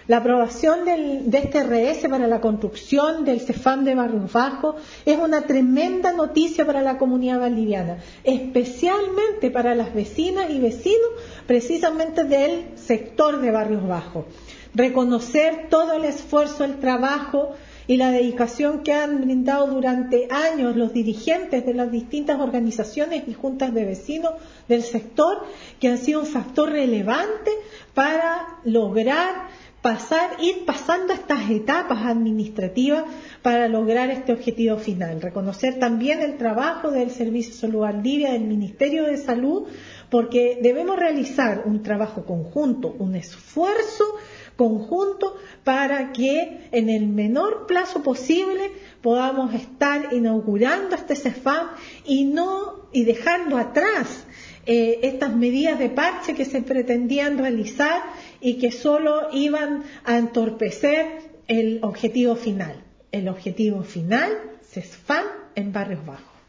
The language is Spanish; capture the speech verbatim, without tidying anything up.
La aprobación del, de este R S para la construcción del CEFAM de Barrios Bajos es una tremenda noticia para la comunidad valdiviana, especialmente para las vecinas y vecinos precisamente del sector de Barrios Bajos. Reconocer todo el esfuerzo, el trabajo y la dedicación que han brindado durante años los dirigentes de las distintas organizaciones y juntas de vecinos del sector, que han sido un factor relevante para lograr pasar, ir pasando estas etapas administrativas para lograr este objetivo final. Reconocer también el trabajo del Servicio de Salud Valdivia, del Ministerio de Salud, porque debemos realizar un trabajo conjunto, un esfuerzo conjunto para que en el menor plazo posible podamos estar inaugurando este CEFAM y no y dejando atrás eh, estas medidas de parche que se pretendían realizar y que solo iban a entorpecer el objetivo final. El objetivo final, CEFAM en Barrios Bajos.